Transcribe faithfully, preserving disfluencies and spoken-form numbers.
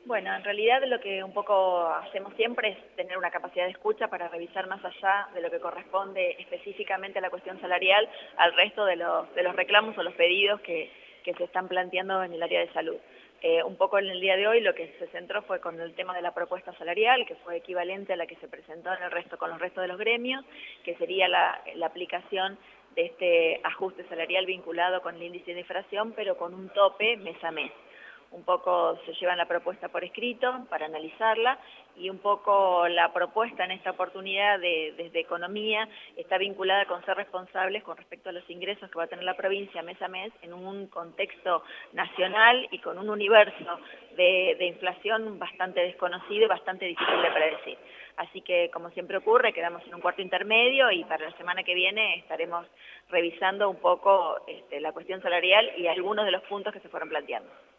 Bueno, en realidad lo que un poco hacemos siempre es tener una capacidad de escucha para revisar más allá de lo que corresponde específicamente a la cuestión salarial al resto de los, de los reclamos o los pedidos que, que se están planteando en el área de salud. Eh, un poco en el día de hoy lo que se centró fue con el tema de la propuesta salarial, que fue equivalente a la que se presentó en el resto, con los restos de los gremios, que sería la, la aplicación de este ajuste salarial vinculado con el índice de inflación, pero con un tope mes a mes. Un poco se llevan la propuesta por escrito para analizarla y un poco la propuesta en esta oportunidad de, desde Economía está vinculada con ser responsables con respecto a los ingresos que va a tener la provincia mes a mes en un contexto nacional y con un universo de, de inflación bastante desconocido y bastante difícil de predecir. Así que, como siempre ocurre, quedamos en un cuarto intermedio y para la semana que viene estaremos revisando un poco este, la cuestión salarial y algunos de los puntos que se fueron planteando.